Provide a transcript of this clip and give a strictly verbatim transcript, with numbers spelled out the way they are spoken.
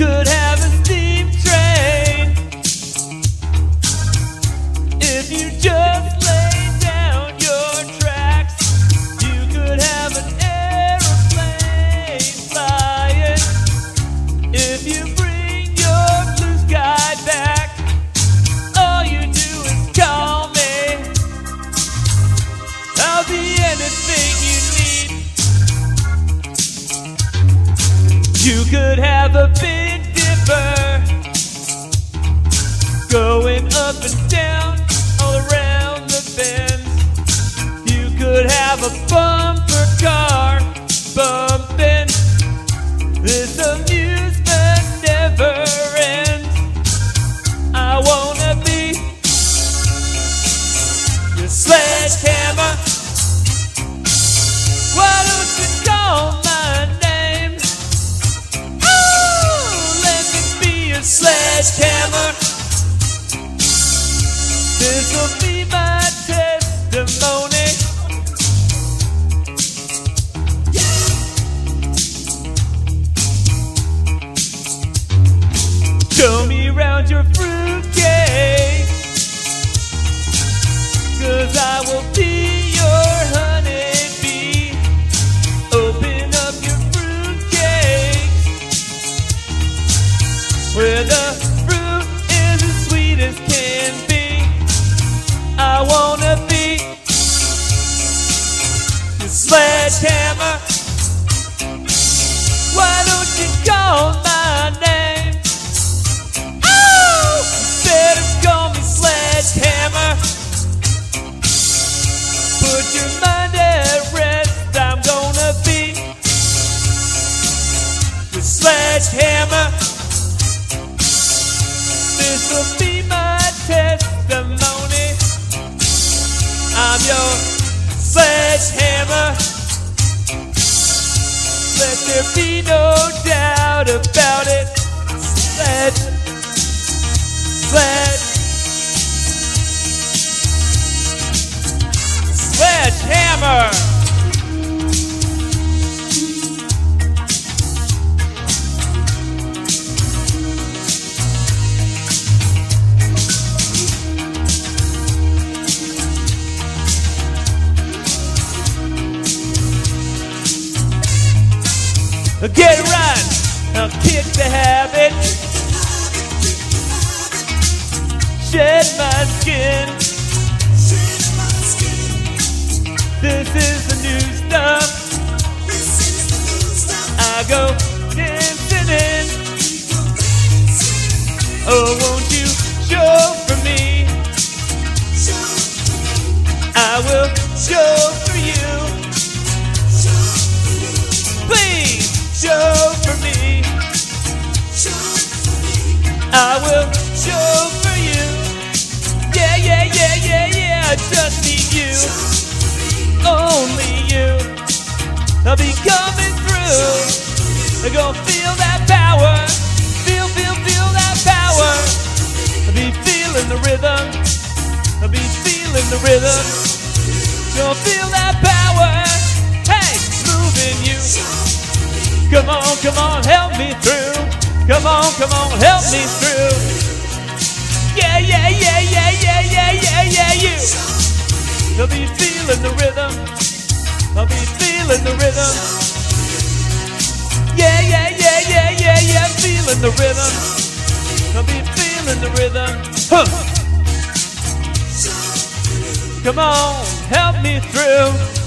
could have a steam train if you just lay down your tracks. You could have an aeroplane flying if you bring your blue sky back. All you do is call me. I'll be anything you need. You could have a Big Dipper going up and down all around the bend. You could have a bumper car bumping. This amusement never ends. I wanna be your sledgehammer. Why don't you call my name? Ooh, let me be your sledgehammer. This'll be my testimony. Show me around your fruitcake, 'cause I will be your honeybee. Open up your fruitcake, where the fruit is as sweet as can be. I wanna be your sledgehammer. Why don't you call my name? Oh, better call me sledgehammer. Put your mind at rest. I'm gonna be your sledgehammer. This'll be my testimony. I'm your sledgehammer. Let there be no doubt about it. Sledge, sledge, sledgehammer. Get it right, now kick the habit. Shed my skin. This is the new stuff. I go dancing in. Oh, won't you show for me? I will show for you. Please show for me. I will show for you. Yeah, yeah, yeah, yeah, yeah. I just need you. Only you. I'll be coming through. I'm gonna feel that power. Feel, feel, feel that power. I'll be feeling the rhythm. I'll be feeling the rhythm. Gonna feel that power. Hey, moving you. Come on, come on, help me through. Come on, come on, help me through. Yeah, yeah, yeah, yeah, yeah, yeah, yeah, yeah, you. I'll be feeling the rhythm. I'll be feeling the rhythm. Yeah, yeah, yeah, yeah, yeah, yeah, feeling the rhythm. I'll be feeling the rhythm. Huh. Come on, help me through.